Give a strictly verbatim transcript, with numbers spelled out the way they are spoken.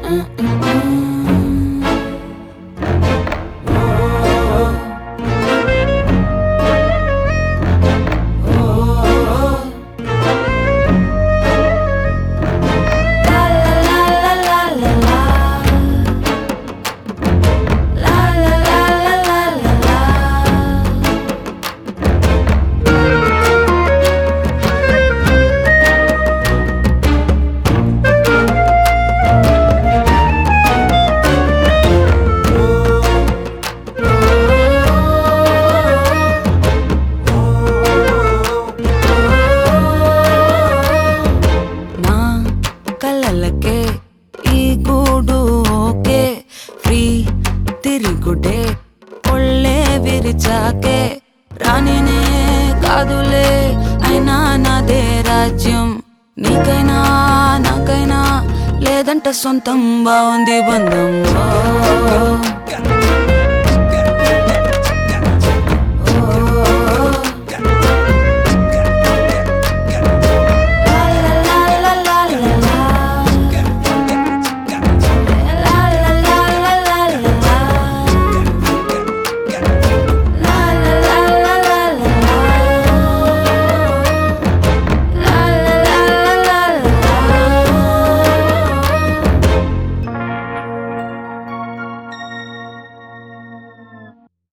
కలలకే ఈ గూడు okay free తిరుగుడే ఒళ్ళే విరిచాకే రానినే కాదులే అయినా నాదే రాజ్యం నీకైనా నాకైనా లేదంట సొంతం బాగుంది బంధం.